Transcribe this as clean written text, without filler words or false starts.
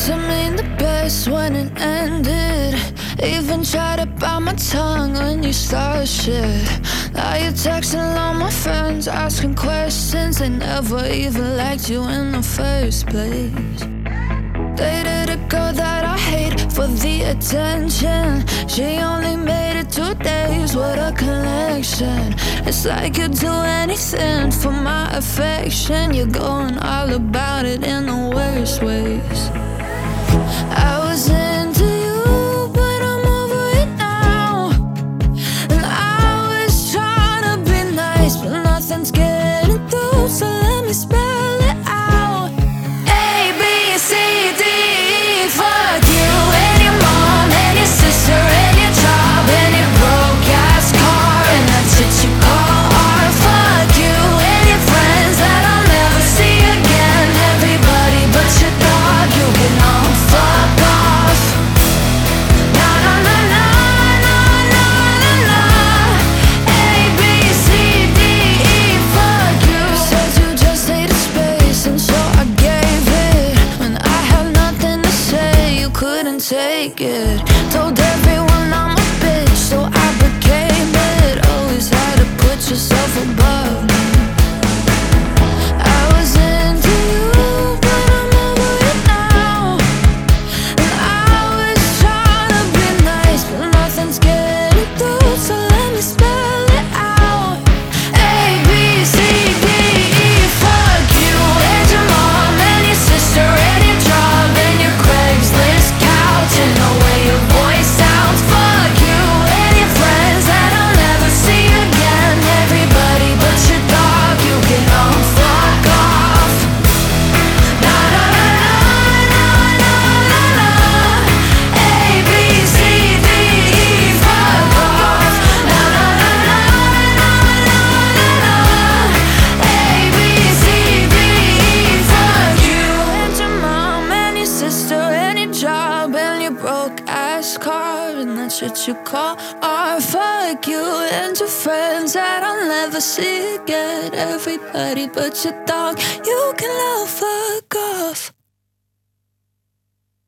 Doesn't mean the best when it ended. Even tried to bite my tongue when you started shit. Now you're texting all my friends, asking questions. They never even liked you in the first place. Dated a girl that I hate for the attention. She only made it 2 days with a connection. It's like you'd do anything for my affection. You're going all about it in the worst ways. I was into you, but I'm over it now. And I was trying to be nice, but nothing's getting through. So let me spell it out. A, B, C, D, E. Fuck you and your mom and your sister and your job and your broke-ass car and that shit you call art. Fuck you and your friends that I'll never see again. Everybody but your dog, you can all fuck off. Na na na na na na na na. A, B, C, D, E. Fuck you. Said you just needed space, and so I gave it. When I had nothing to say, you couldn't take it. Told everyone I'm a bitch, so I became it. Always had to put yourself above me. I was into you, but I'm over it now. And I was trying to be nice, but nothing's getting through. So let me spell it out. A, B, C, D, E. Fuck you and your mom and your sister and your job and your Craigslist couch and the way your voice sounds. Fuck you and your friends that I'll never see again. Everybody but your dog, you can all fuck off. Na na na na na na na. A, B, C, D, E. Fuck off. Na na na na na na na. A, B, C, D, E. Fuck you and your mom and your sister and your job and your broke-ass car and that shit you call art. Fuck you and your friends that I'll never see again. Everybody but your dog, you can all fuck off.